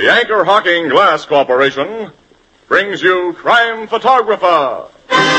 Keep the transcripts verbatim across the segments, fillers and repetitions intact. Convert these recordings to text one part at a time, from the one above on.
The Anchor Hocking Glass Corporation brings you Crime Photographer.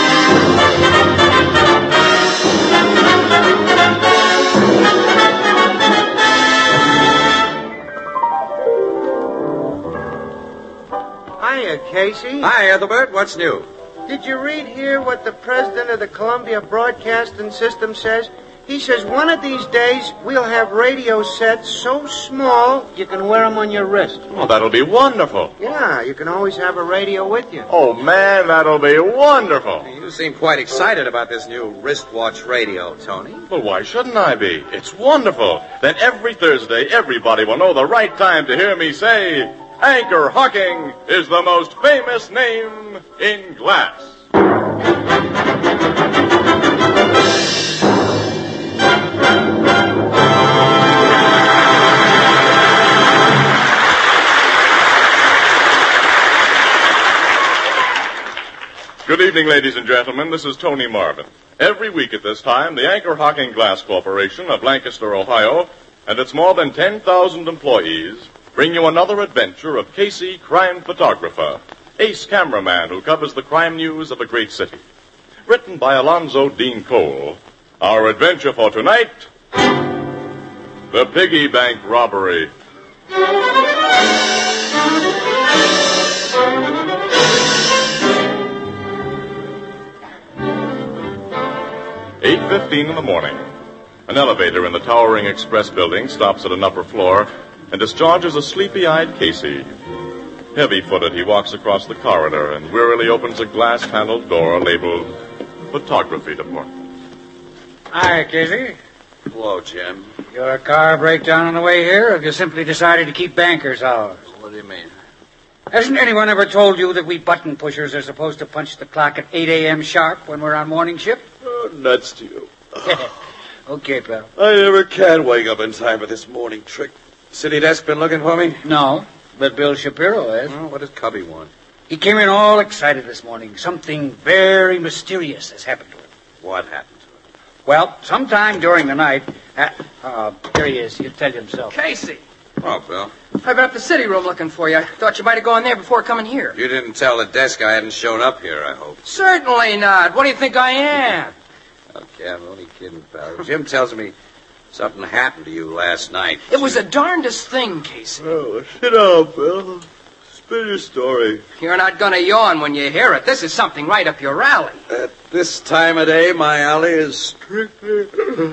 Hiya, Casey. Hi, Ethelbert. What's new? Did you read here what the president of the Columbia Broadcasting System says? He says one of these days we'll have radio sets so small you can wear them on your wrist. Oh, that'll be wonderful. Yeah, you can always have a radio with you. Oh, man, that'll be wonderful. You seem quite excited about this new wristwatch radio, Tony. Well, why shouldn't I be? It's wonderful. Then every Thursday, everybody will know the right time to hear me say, Anchor Hocking is the most famous name in glass. Good evening, ladies and gentlemen. This is Tony Marvin. Every week at this time, the Anchor Hocking Glass Corporation of Lancaster, Ohio, and its more than ten thousand employees bring you another adventure of Casey, crime photographer, ace cameraman who covers the crime news of a great city. Written by Alonzo Dean Cole, our adventure for tonight, The Piggy Bank Robbery. eight fifteen in the morning. An elevator in the towering Express building stops at an upper floor and discharges a sleepy-eyed Casey. Heavy-footed, he walks across the corridor and wearily opens a glass-paneled door labeled Photography Department. Hi, Casey. Hello, Jim. Your car breakdown on the way here, or have you simply decided to keep banker's hours? What do you mean? Hasn't anyone ever told you that we button pushers are supposed to punch the clock at eight a.m. sharp when we're on morning shift? Oh, nuts to you. Okay, pal. I never can wake up in time for this morning trick. City desk been looking for me? No, but Bill Shapiro has. Well, what does Cubby want? He came in all excited this morning. Something very mysterious has happened to him. What happened to him? Well, sometime during the night... Uh, uh, there he is. He'll tell you himself. Casey, Oh, Bill. I've been up the city room looking for you. I thought you might have gone there before coming here. You didn't tell the desk I hadn't shown up here, I hope. Certainly not. What do you think I am? Okay, I'm only kidding, pal. Jim tells me something happened to you last night. It was the darndest thing, Casey. Oh, sit down, Bill. Spin your story. You're not going to yawn when you hear it. This is something right up your alley. At this time of day, my alley is strictly...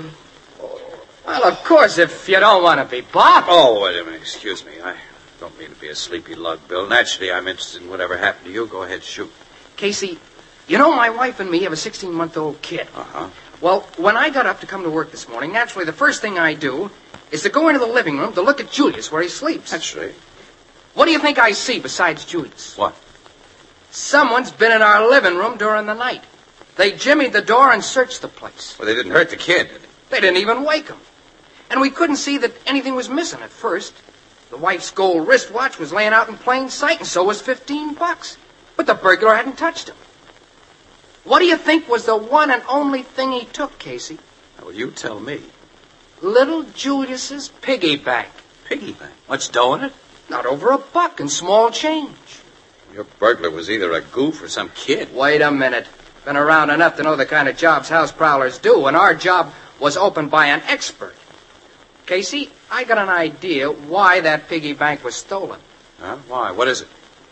Well, of course, if you don't want to be bothered. Oh, wait a minute. Excuse me. I don't mean to be a sleepy lug, Bill. Naturally, I'm interested in whatever happened to you. Go ahead, shoot. Casey, you know my wife and me have a sixteen-month-old kid. Uh-huh. Well, when I got up to come to work this morning, naturally, the first thing I do is to go into the living room to look at Julius where he sleeps. That's right. What do you think I see besides Julius? What? Someone's been in our living room during the night. They jimmied the door and searched the place. Well, they didn't hurt the kid, did they? They didn't even wake him. And we couldn't see that anything was missing at first. The wife's gold wristwatch was laying out in plain sight, and so was fifteen bucks. But the burglar hadn't touched him. What do you think was the one and only thing he took, Casey? Well, you tell me. Little Julius's piggy bank. Piggy bank? Much dough in it? Not over a buck in small change. Your burglar was either a goof or some kid. Wait a minute. Been around enough to know the kind of jobs house prowlers do, and our job was opened by an expert. Casey, I got an idea why that piggy bank was stolen. Huh? Why? What is it?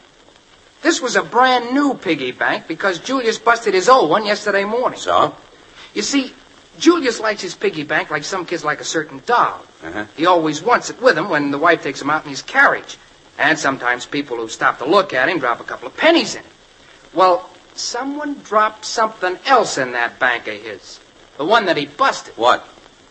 This was a brand new piggy bank because Julius busted his old one yesterday morning. So? You see, Julius likes his piggy bank like some kids like a certain doll. Uh-huh. He always wants it with him when the wife takes him out in his carriage. And sometimes people who stop to look at him drop a couple of pennies in it. Well, someone dropped something else in that bank of his. The one that he busted. What?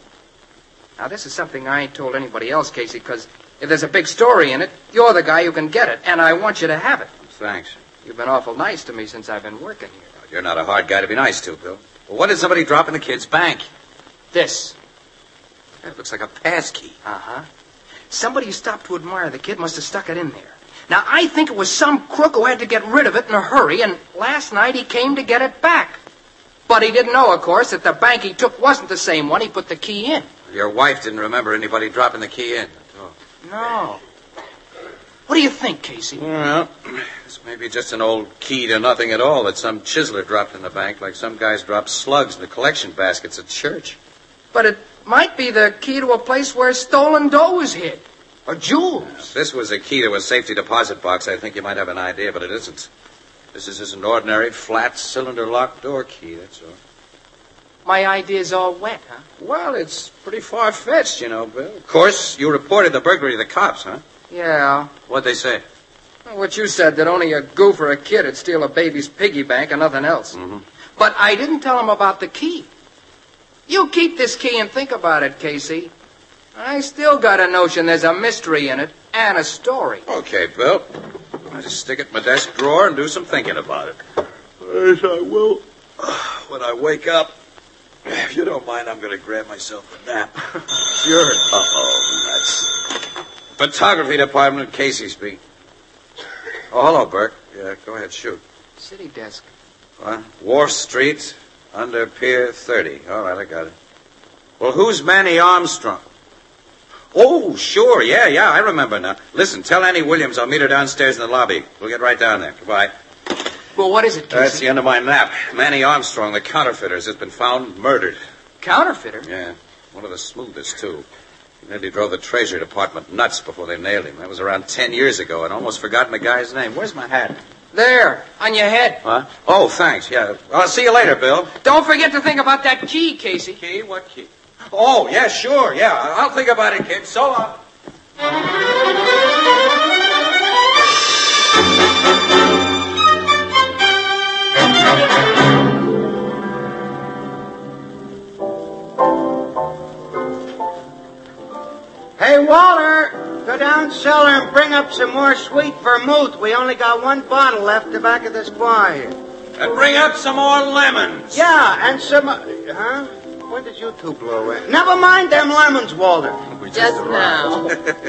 Now, this is something I ain't told anybody else, Casey, because if there's a big story in it, you're the guy who can get it, and I want you to have it. Thanks. You've been awful nice to me since I've been working here. You're not a hard guy to be nice to, Bill. Well, what did somebody drop in the kid's bank? This. That looks like a passkey. Uh-huh. Somebody who stopped to admire the kid must have stuck it in there. Now, I think it was some crook who had to get rid of it in a hurry, and last night he came to get it back. But he didn't know, of course, that the bank he took wasn't the same one he put the key in. Your wife didn't remember anybody dropping the key in. Oh. No. What do you think, Casey? Well, this may be just an old key to nothing at all that some chiseler dropped in the bank like some guys drop slugs in the collection baskets at church. But it might be the key to a place where stolen dough was hid. Or jewels. If this was a key to a safety deposit box, I think you might have an idea, but it isn't. This is just an ordinary flat cylinder locked door key, that's all. My idea's all wet, huh? Well, it's pretty far-fetched, you know, Bill. Of course, you reported the burglary to the cops, huh? Yeah. What'd they say? Well, what you said, that only a goof or a kid would steal a baby's piggy bank and nothing else. Mm-hmm. But I didn't tell them about the key. You keep this key and think about it, Casey. I still got a notion there's a mystery in it and a story. Okay, Bill. I'll just stick it in my desk drawer and do some thinking about it. Yes, I will. When I wake up, if you don't mind, I'm going to grab myself a nap. Sure. Uh-oh, that's... Photography department, Casey speak. Oh, hello, Burke. Yeah, go ahead, shoot. City desk. What? Wharf Street, under Pier thirty. All right, I got it. Well, who's Manny Armstrong? Oh, sure, yeah, yeah, I remember now. Listen, tell Annie Williams I'll meet her downstairs in the lobby. We'll get right down there. Goodbye. Well, what is it, Casey? That's the end of my nap. Manny Armstrong, the counterfeiter, has been found murdered. Counterfeiter? Yeah, one of the smoothest, too. He nearly drove the Treasury Department nuts before they nailed him. That was around ten years ago. I'd almost forgotten the guy's name. Where's my hat? There, on your head. Huh? Oh, thanks, yeah. I'll see you later, Bill. Don't forget to think about that key, Casey. Key? What key? Oh, yeah, sure, yeah. I'll think about it, kid. So long. Hey, Walter, go down cellar and bring up some more sweet vermouth. We only got one bottle left, the back of the squire here. And bring up some more lemons. Yeah, and some... Uh, huh? When did you two blow in? Never mind them lemons, Walter. We Just now.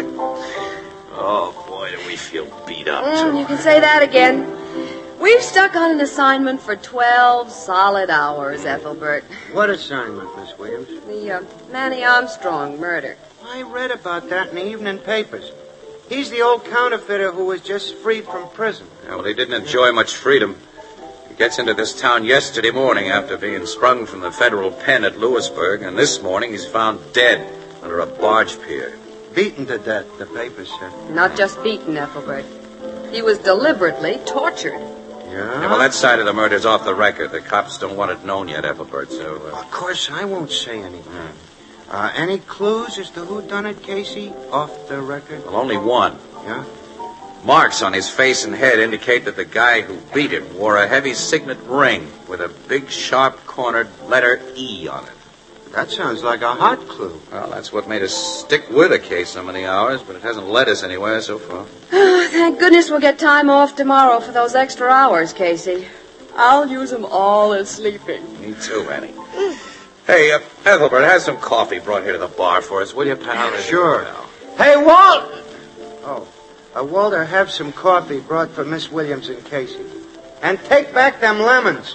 Oh, boy, do we feel beat up, Mm, too. you can say that again. We've stuck on an assignment for twelve solid hours, Ethelbert. What assignment, Miss Williams? The uh, Manny Armstrong murder. I read about that in the evening papers. He's the old counterfeiter who was just freed from prison. Yeah, well, he didn't enjoy much freedom. He gets into this town yesterday morning after being sprung from the federal pen at Lewisburg, and this morning he's found dead under a barge pier. Beaten to death, the papers said. Not just beaten, Ethelbert. He was deliberately tortured. Yeah? Yeah, well, that side of the murder's off the record. The cops don't want it known yet, Ethelbert, so... Uh... Of course, I won't say anything. Uh, any clues as to who done it, Casey? Off the record? Well, only one. Yeah? Marks on his face and head indicate that the guy who beat him wore a heavy signet ring with a big, sharp-cornered letter E on it. That sounds like a hot clue. Well, that's what made us stick with the case so many hours, but it hasn't led us anywhere so far. Oh, thank goodness we'll get time off tomorrow for those extra hours, Casey. I'll use them all as sleeping. Me too, Annie. Hey, uh, Ethelbert, have some coffee brought here to the bar for us, will you, pal? Sure. Hey, Walt! Oh, uh, Walter, have some coffee brought for Miss Williams and Casey. And take back them lemons.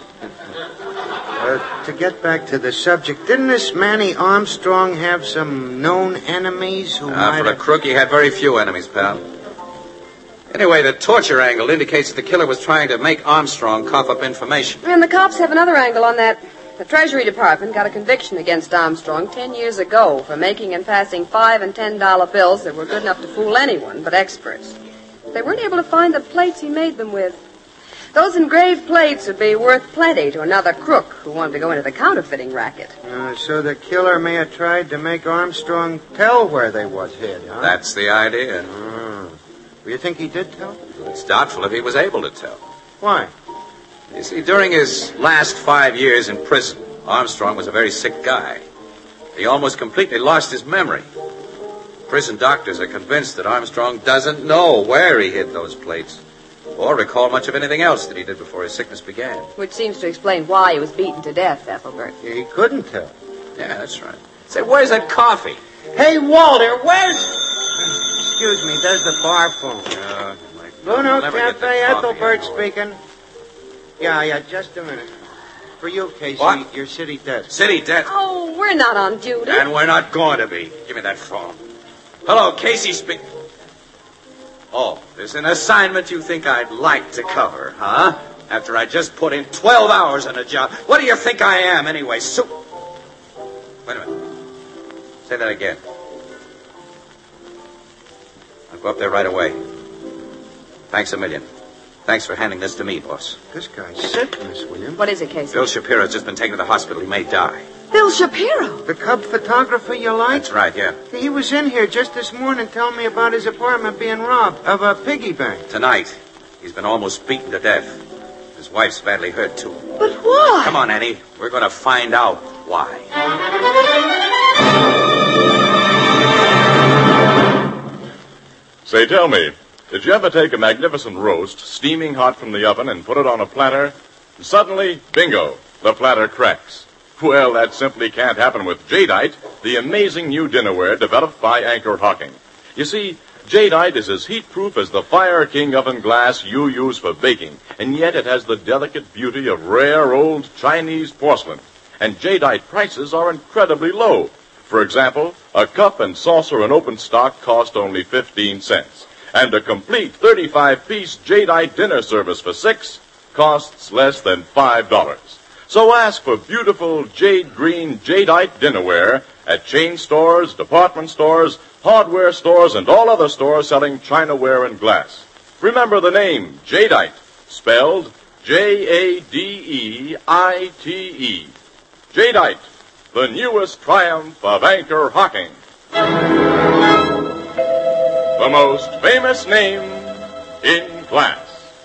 Uh, to get back to the subject, didn't this Manny Armstrong have some known enemies who Uh, might for a have... crook, he had very few enemies, pal. Anyway, the torture angle indicates that the killer was trying to make Armstrong cough up information. And the cops have another angle on that. The Treasury Department got a conviction against Armstrong ten years ago for making and passing five and ten dollar bills that were good enough to fool anyone but experts. They weren't able to find the plates he made them with. Those engraved plates would be worth plenty to another crook who wanted to go into the counterfeiting racket. Uh, so the killer may have tried to make Armstrong tell where they was hid, huh? That's the idea. Uh, you think he did tell? It's doubtful if he was able to tell. Why? You see, during his last five years in prison, Armstrong was a very sick guy. He almost completely lost his memory. Prison doctors are convinced that Armstrong doesn't know where he hid those plates or recall much of anything else that he did before his sickness began. Which seems to explain why he was beaten to death, Ethelbert. He couldn't tell. Yeah, that's right. Say, where's that coffee? Hey, Walter, where's... Excuse me, there's the bar phone. Uh, Bruno never get the Cafe, coffee Ethelbert anymore. speaking. Yeah, yeah, just a minute. For you, Casey, What? your city desk. City debt. Oh, we're not on duty. And we're not going to be. Give me that phone. Hello, Casey speak. Oh, there's an assignment you think I'd like to cover, huh? After I just put in twelve hours on a job. What do you think I am, anyway? So... Wait a minute. Say that again. I'll go up there right away. Thanks a million. Thanks for handing this to me, boss. This guy's sick, Miss Williams. What is it, Casey? Bill Shapiro's just been taken to the hospital. He may die. Bill Shapiro. The cub photographer you like? That's right, yeah. He was in here just this morning telling me about his apartment being robbed of a piggy bank. Tonight, he's been almost beaten to death. His wife's badly hurt, too. But why? Come on, Annie. We're going to find out why. Say, tell me, did you ever take a magnificent roast, steaming hot from the oven, and put it on a platter? And suddenly, bingo, the platter cracks. Well, that simply can't happen with Jadeite, the amazing new dinnerware developed by Anchor Hocking. You see, Jadeite is as heat-proof as the Fire King oven glass you use for baking, and yet it has the delicate beauty of rare old Chinese porcelain. And Jadeite prices are incredibly low. For example, a cup and saucer in open stock cost only fifteen cents. And a complete thirty-five piece Jadeite dinner service for six costs less than five dollars. So ask for beautiful jade green Jadeite dinnerware at chain stores, department stores, hardware stores, and all other stores selling chinaware and glass. Remember the name, Jadeite, spelled J A D E I T E. Jadeite, the newest triumph of Anchor Hocking. The most famous name in glass.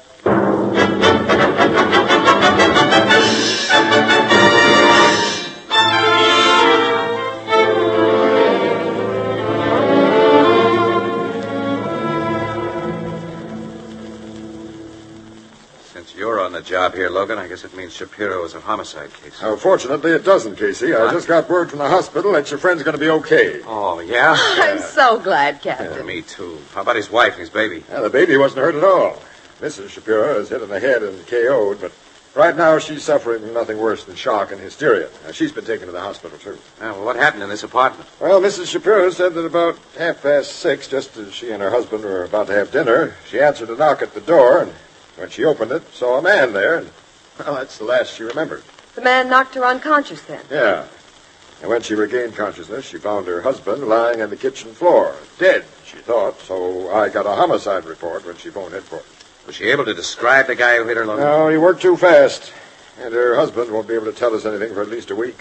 Since you're on the job here, Logan, I guess it means Shapiro is a homicide case. Oh, fortunately, it doesn't, Casey. I Huh? just got word from the hospital that your friend's going to be okay. Oh, yeah? I'm so glad, Captain. Yeah, me too. How about his wife and his baby? Yeah, the baby wasn't hurt at all. Missus Shapiro is hit in the head and K O'd, but right now she's suffering from nothing worse than shock and hysteria. Now, she's been taken to the hospital, too. Yeah, well, what happened in this apartment? Well, Missus Shapiro said that about half past six, just as she and her husband were about to have dinner, she answered a knock at the door, and when she opened it, saw a man there, and, well, that's the last she remembered. The man knocked her unconscious then. Yeah. And when she regained consciousness, she found her husband lying on the kitchen floor, dead, she thought, so I got a homicide report when she phoned headquarters. Was she able to describe the guy who hit her, Logan? No, he worked too fast, and her husband won't be able to tell us anything for at least a week.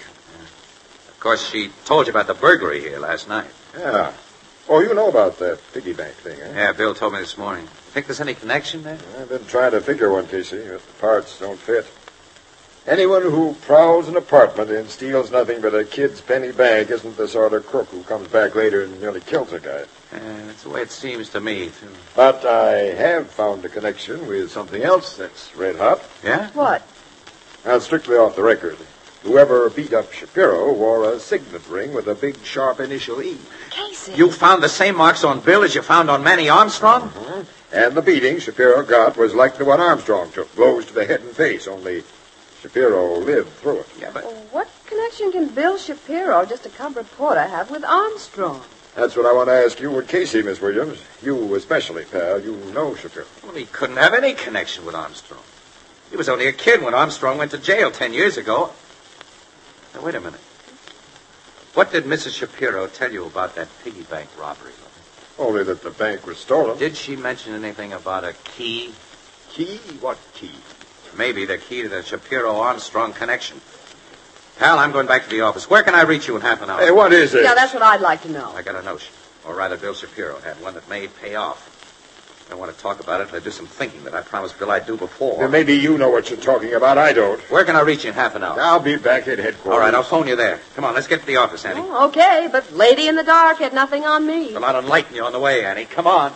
Of course, she told you about the burglary here last night. Yeah. Oh, you know about that piggy bank thing, eh? Yeah, Bill told me this morning. Think there's any connection there? I've been trying to figure one, Casey, but the parts don't fit. Anyone who prowls an apartment and steals nothing but a kid's penny bank isn't the sort of crook who comes back later and nearly kills a guy. Yeah, that's the way it seems to me, too. But I have found a connection with something else that's red hot. Yeah? What? Now, strictly off the record. Whoever beat up Shapiro wore a signet ring with a big, sharp initial E. Casey. You found the same marks on Bill as you found on Manny Armstrong? Mm-hmm. And the beating Shapiro got was like the one Armstrong took, blows to the head and face, only Shapiro lived through it. Yeah, but... Well, what connection can Bill Shapiro, just a cub reporter, have with Armstrong? That's what I want to ask you and Casey, Miss Williams. You especially, pal. You know Shapiro. Well, he couldn't have any connection with Armstrong. He was only a kid when Armstrong went to jail ten years ago. Now, wait a minute. What did Missus Shapiro tell you about that piggy bank robbery? Only that the bank was stolen. Did she mention anything about a key? Key? What key? Maybe the key to the Shapiro-Armstrong connection. Pal, I'm going back to the office. Where can I reach you in half an hour? Hey, what is it? Yeah, that's what I'd like to know. I got a notion. Or rather, Bill Shapiro had one that may pay off. I don't want to talk about it until I do some thinking that I promised Bill I'd do before. Well, maybe you know what you're talking about. I don't. Where can I reach you in half an hour? I'll be back at headquarters. All right, I'll phone you there. Come on, let's get to the office, Annie. Oh, okay, but lady in the dark had nothing on me. Well, I'll enlighten you on the way, Annie. Come on.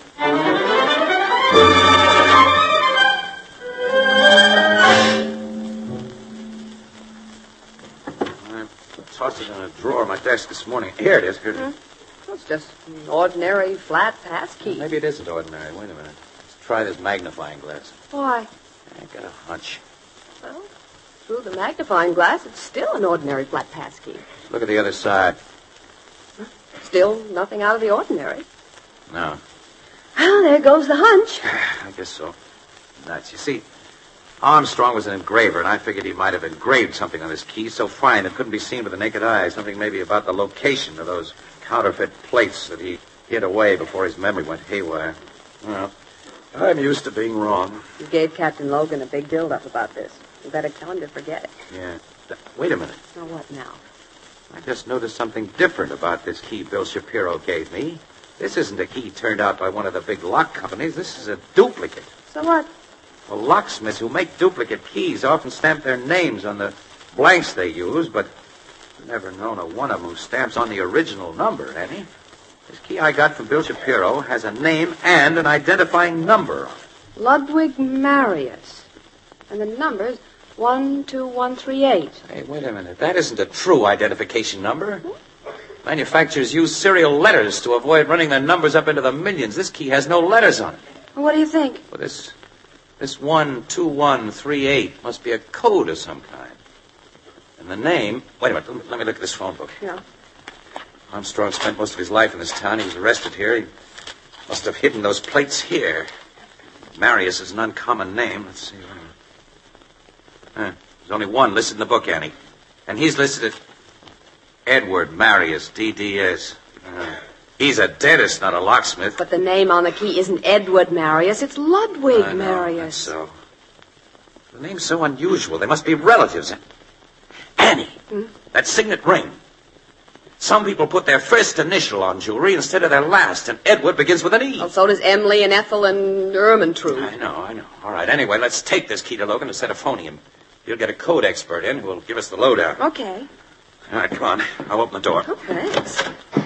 I tossed it in a drawer of my desk this morning. Here it is. Here it is. It's just an ordinary flat pass key. Maybe it isn't ordinary. Wait a minute. Let's try this magnifying glass. Why? I got a hunch. Well, through the magnifying glass, it's still an ordinary flat pass key. Look at the other side. Still nothing out of the ordinary. No. Well, there goes the hunch. I guess so. Nuts. You see, Armstrong was an engraver, and I figured he might have engraved something on this key so fine it couldn't be seen with the naked eye. Something maybe about the location of those counterfeit plates that he hid away before his memory went haywire. Well, I'm used to being wrong. You gave Captain Logan a big build-up about this. You better tell him to forget it. Yeah. Wait a minute. Now, what now? I just noticed something different about this key Bill Shapiro gave me. This isn't a key turned out by one of the big lock companies. This is a duplicate. So what? Well, locksmiths who make duplicate keys often stamp their names on the blanks they use, but I've never known of one of them who stamps on the original number, Annie. This key I got from Bill Shapiro has a name and an identifying number on it. Ludwig Marius. And the number's one two one three eight. Hey, wait a minute. That isn't a true identification number. Manufacturers use serial letters to avoid running their numbers up into the millions. This key has no letters on it. Well, what do you think? Well, this this one two one three eight must be a code of some kind. And the name... Wait a minute. Let me, let me look at this phone book. Yeah. Armstrong spent most of his life in this town. He was arrested here. He must have hidden those plates here. Marius is an uncommon name. Let's see. Huh. There's only one listed in the book, Annie. And he's listed as Edward Marius, D D S. Uh, he's a dentist, not a locksmith. But the name on the key isn't Edward Marius. It's Ludwig I know, Marius. That's so. The name's so unusual. They must be relatives. Annie, hmm? that signet ring. Some people put their first initial on jewelry instead of their last, and Edward begins with an E. Well, so does Emily and Ethel and Ermintrude. I know, I know. All right, anyway, let's take this key to Logan instead of phoning him. He'll get a code expert in who'll give us the lowdown. Okay. All right, come on. I'll open the door. Oh, thanks.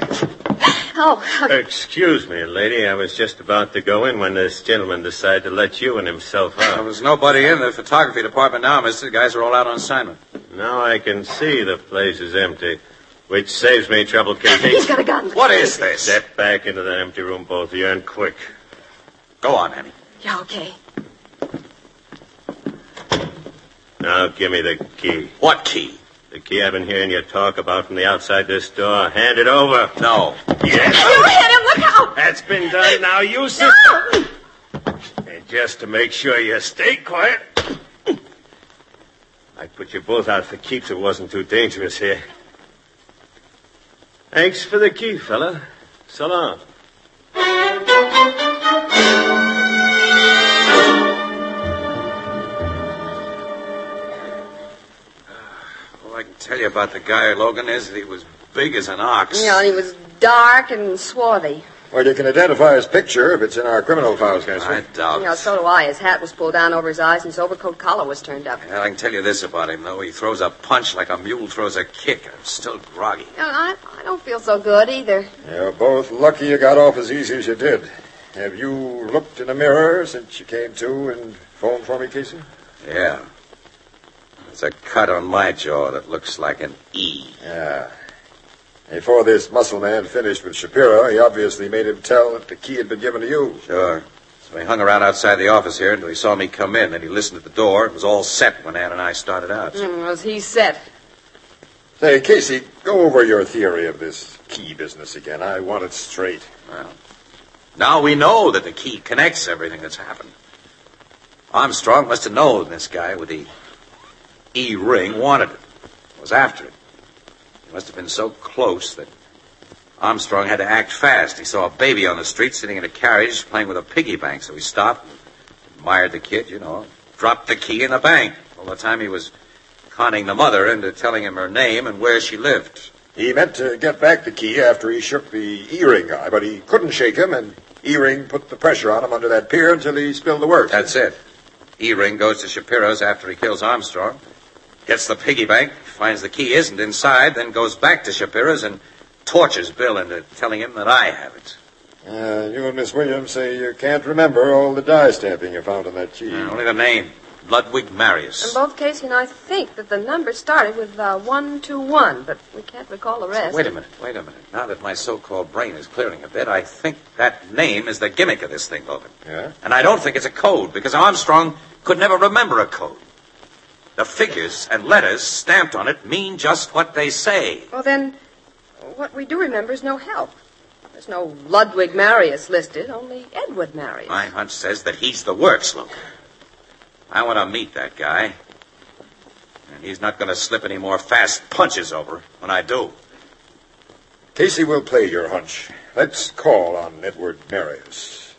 Oh, okay. Excuse me, lady. I was just about to go in when this gentleman decided to let you and himself out. Well, there's nobody in the photography department now, mister. The guys are all out on assignment. Now I can see the place is empty, which saves me trouble, Casey. He's got a gun. What is this? Step back into that empty room, both of you, and quick. Go on, Annie. Yeah, okay. Now give me the key. What key? The key I've been hearing you talk about from the outside this door. Hand it over. No. Yes. You hit him. Look out. That's been done. Now you sit. No. And just to make sure you stay quiet, I'd put you both out for keeps if it wasn't too dangerous here. Thanks for the key, fella. So long. All I can tell you about the guy, Logan, is that he was big as an ox. Yeah, and he was dark and swarthy. Well, you can identify his picture if it's in our criminal files, I Counselor. doubt Yeah, it. so do I. His hat was pulled down over his eyes and his overcoat collar was turned up. Well, I can tell you this about him, though. He throws a punch like a mule throws a kick. I'm still groggy. Yeah, I, I don't feel so good either. You're both lucky you got off as easy as you did. Have you looked in the mirror since you came to and phoned for me, Casey? Yeah. There's a cut on my jaw that looks like an E. Yeah. Before this muscle man finished with Shapiro, he obviously made him tell that the key had been given to you. Sure. So he hung around outside the office here until he saw me come in. Then he listened at the door. It was all set when Ann and I started out. Mm, was he set? Say, Casey, go over your theory of this key business again. I want it straight. Well, now we know that the key connects everything that's happened. Armstrong must have known this guy with the E ring wanted it, was after it. He must have been so close that Armstrong had to act fast. He saw a baby on the street sitting in a carriage playing with a piggy bank, so he stopped, admired the kid, you know, dropped the key in the bank. All the time he was conning the mother into telling him her name and where she lived. He meant to get back the key after he shook the E-ring guy, but he couldn't shake him, and E-ring put the pressure on him under that pier until he spilled the works. That's it. E-ring goes to Shapiro's after he kills Armstrong, gets the piggy bank, finds the key isn't inside, then goes back to Shapiro's and tortures Bill into telling him that I have it. Uh, you and Miss Williams say you can't remember all the die stamping you found on that key. Uh, only the name, Ludwig Marius. And both Casey and I think that the number started with uh, one two one, but we can't recall the rest. So wait a minute, wait a minute. Now that my so-called brain is clearing a bit, I think that name is the gimmick of this thing, Logan. Yeah? And I don't think it's a code, because Armstrong could never remember a code. The figures and letters stamped on it mean just what they say. Well, then, what we do remember is no help. There's no Ludwig Marius listed, only Edward Marius. My hunch says that he's the works, Luke. I want to meet that guy. And he's not going to slip any more fast punches over when I do. Casey will play your hunch. Let's call on Edward Marius.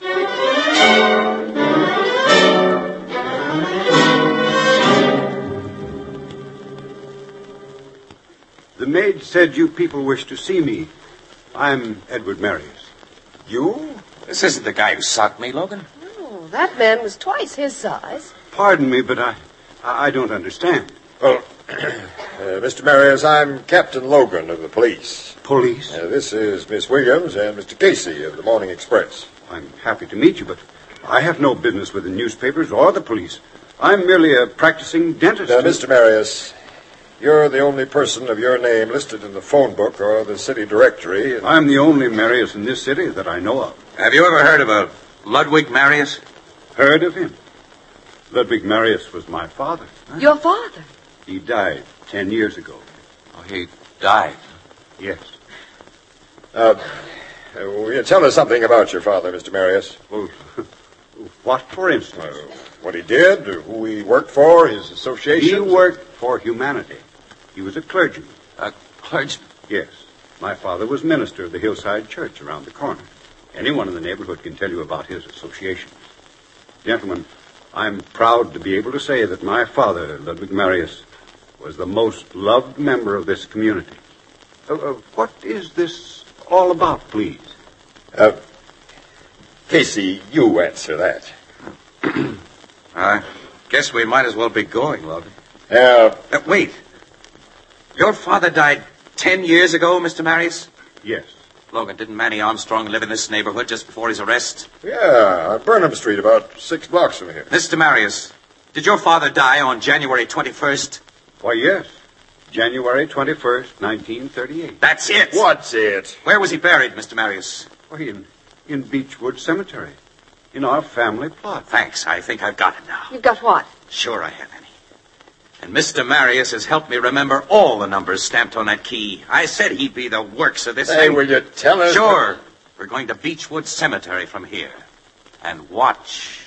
The maid said you people wish to see me. I'm Edward Marius. You? This isn't the guy who socked me, Logan. Oh, that man was twice his size. Pardon me, but I, I don't understand. Well, uh, Mister Marius, I'm Captain Logan of the police. Police? Uh, this is Miss Williams and Mister Casey of the Morning Express. I'm happy to meet you, but I have no business with the newspapers or the police. I'm merely a practicing dentist. Uh, Mister Marius, you're the only person of your name listed in the phone book or the city directory. And... I'm the only Marius in this city that I know of. Have you ever heard of a Ludwig Marius? Heard of him? Ludwig Marius was my father. Huh? Your father? He died ten years ago. Oh, he died? Yes. Uh, will you tell us something about your father, Mister Marius? Well, what, for instance? Uh, what he did, who he worked for, his association? He worked for humanity. He was a clergyman. A clergyman? Yes. My father was minister of the Hillside Church around the corner. Anyone in the neighborhood can tell you about his associations. Gentlemen, I'm proud to be able to say that my father, Ludwig Marius, was the most loved member of this community. Uh, uh, what is this all about, please? Uh, Casey, you answer that. I guess we might as well be going, Logan. Uh, uh, wait. Your father died ten years ago, Mister Marius? Yes. Logan, didn't Manny Armstrong live in this neighborhood just before his arrest? Yeah, on Burnham Street, about six blocks from here. Mister Marius, did your father die on January twenty-first? Why, yes. January twenty-first, nineteen thirty-eight. That's it. What's it? Where was he buried, Mister Marius? Why, in, in Beechwood Cemetery. In our family plot. Thanks. I think I've got it now. You've got what? Sure I have, Annie. And Mister Marius has helped me remember all the numbers stamped on that key. I said he'd be the works of this Hey, thing. will you tell us? Sure. We're going to Beechwood Cemetery from here. And watch.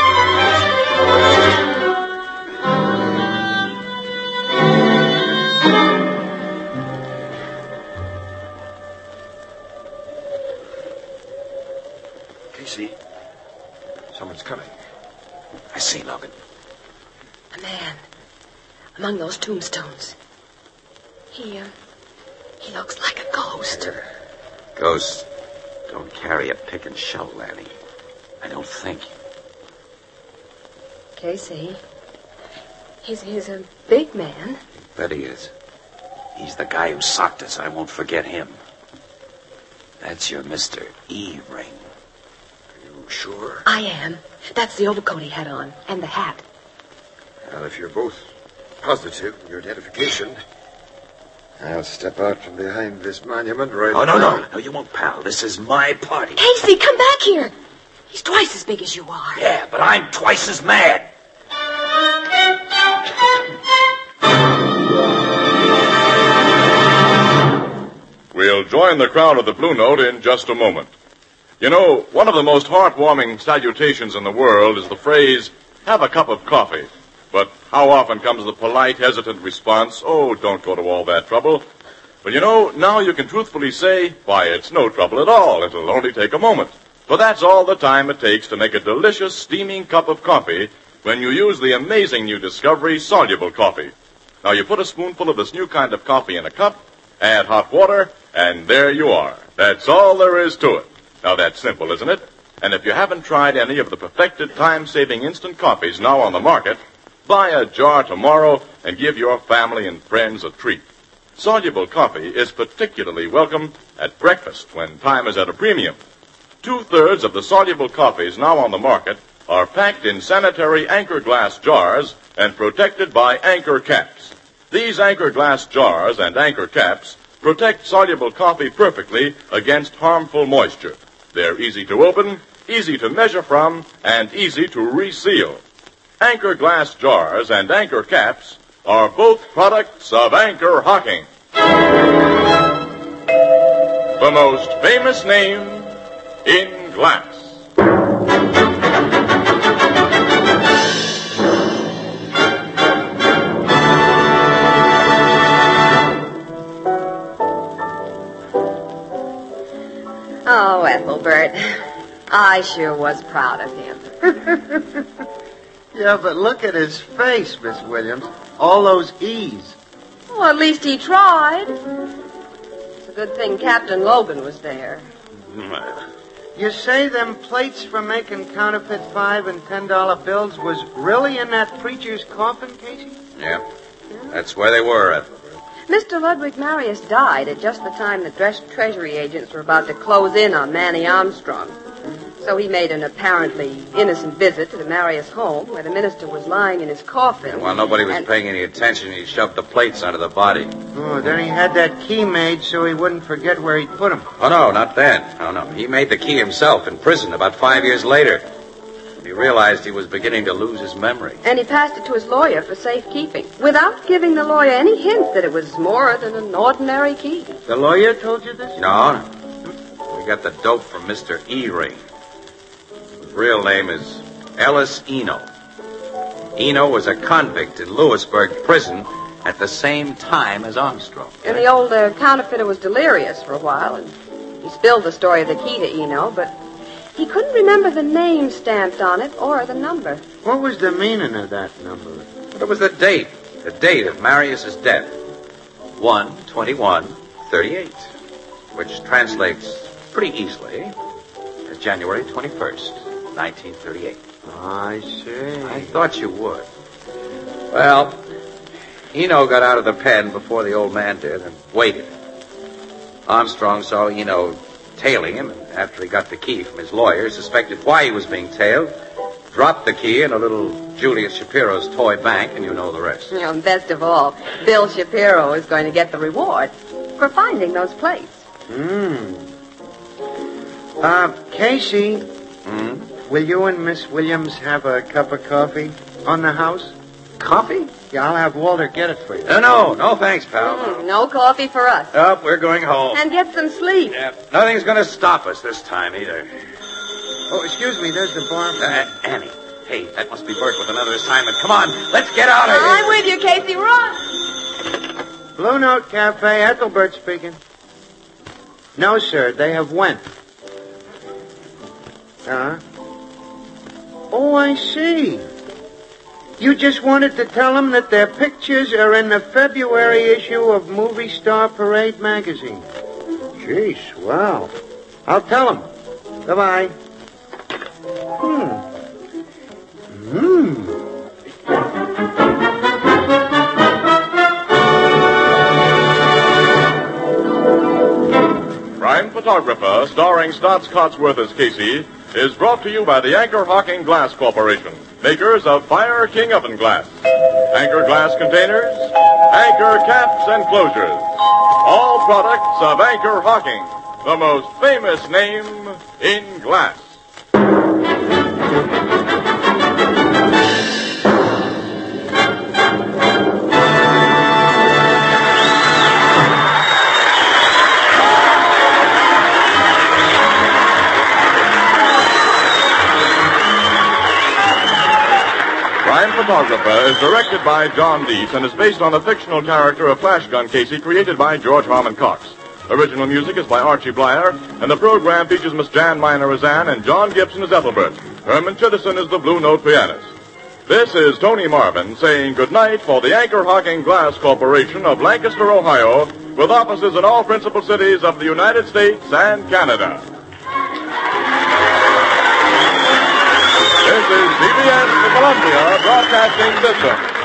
Casey, someone's coming. I see, Logan. A man. Among those tombstones. He, uh, he looks like a ghost. Ghosts don't carry a pick and shovel, Annie. I don't think. Casey. He's, he's a big man. Bet he is. He's the guy who socked us. I won't forget him. That's your Mister E ring. Are you sure? I am. That's the overcoat he had on. And the hat. Well, if you're both positive in your identification, I'll step out from behind this monument right now. Oh, no, now. no. No, you won't, pal. This is my party. Casey, come back here. He's twice as big as you are. Yeah, but I'm twice as mad. We'll join the crowd of the Blue Note in just a moment. You know, one of the most heartwarming salutations in the world is the phrase, have a cup of coffee. But how often comes the polite, hesitant response, oh, don't go to all that trouble. Well, you know, now you can truthfully say, why, it's no trouble at all. It'll only take a moment. For that's all the time it takes to make a delicious, steaming cup of coffee when you use the amazing new discovery, soluble coffee. Now, you put a spoonful of this new kind of coffee in a cup, add hot water, and there you are. That's all there is to it. Now, that's simple, isn't it? And if you haven't tried any of the perfected time-saving instant coffees now on the market, buy a jar tomorrow and give your family and friends a treat. Soluble coffee is particularly welcome at breakfast when time is at a premium. Two-thirds of the soluble coffees now on the market are packed in sanitary Anchor glass jars and protected by Anchor caps. These Anchor glass jars and Anchor caps protect soluble coffee perfectly against harmful moisture. They're easy to open, easy to measure from, and easy to reseal. Anchor glass jars and Anchor caps are both products of Anchor Hocking. the most famous name in glass. Oh, Ethelbert. I sure was proud of him. Yeah, but look at his face, Miss Williams. All those E's. Well, at least he tried. It's a good thing Captain Logan was there. You say them plates for making counterfeit five and ten dollar bills was really in that preacher's coffin, Casey? Yeah, that's where they were, Ethel. Mister Ludwig Marius died at just the time the dress treasury agents were about to close in on Manny Armstrong. So he made an apparently innocent visit to the Marius home where the minister was lying in his coffin. And while nobody was and... paying any attention, he shoved the plates under the body. Oh, then he had that key made so he wouldn't forget where he'd put them. Oh, no, not then. No, no. He made the key himself in prison about five years later. He realized he was beginning to lose his memory. And he passed it to his lawyer for safekeeping, without giving the lawyer any hint that it was more than an ordinary key. The lawyer told you this? No, no. We got the dope from Mister E-Ring. His real name is Ellis Eno. Eno was a convict in Lewisburg prison at the same time as Armstrong. And the old uh, counterfeiter was delirious for a while, and he spilled the story of the key to Eno, but he couldn't remember the name stamped on it or the number. What was the meaning of that number? It was the date. The date of Marius's death. one twenty-one thirty-eight. Which translates pretty easily as January twenty-first, nineteen thirty-eight. I see. I thought you would. Well, Eno got out of the pen before the old man did and waited. Armstrong saw Eno tailing him, and after he got the key from his lawyer, suspected why he was being tailed, dropped the key in a little Julius Shapiro's toy bank, and you know the rest. You know, and best of all, Bill Shapiro is going to get the reward for finding those plates. Hmm. Uh, Casey, Hmm? will you and Miss Williams have a cup of coffee on the house? Coffee? Yeah, I'll have Walter get it for you. No, no, no thanks, pal. Mm, no coffee for us. Oh, we're going home. And get some sleep. Yeah, nothing's going to stop us this time, either. Oh, excuse me, there's the bar. Uh, Annie. Hey, that must be Bert with another assignment. Come on, let's get out of here. I'm with you, Casey. Run! Blue Note Cafe, Ethelbert speaking. No, sir, they have went. Uh-huh. Oh, I see. You just wanted to tell them that their pictures are in the February issue of Movie Star Parade magazine. Jeez, wow. I'll tell them. Goodbye. Hmm. Hmm. Crime Photographer, starring Stotts Cotsworth as Casey, is brought to you by the Anchor Hocking Glass Corporation, makers of Fire King Oven Glass, Anchor Glass Containers, Anchor Caps and Closures. All products of Anchor Hocking, the most famous name in glass. Crime Photographer is directed by John Deese and is based on the fictional character of Flash Gun Casey created by George Harmon Cox. Original music is by Archie Blyer, and the program features Miss Jan Miner as Anne and John Gibson as Ethelbert. Herman Chittison is the Blue Note pianist. This is Tony Marvin saying goodnight for the Anchor Hocking Glass Corporation of Lancaster, Ohio, with offices in all principal cities of the United States and Canada. This is C B S, the Columbia Broadcasting System.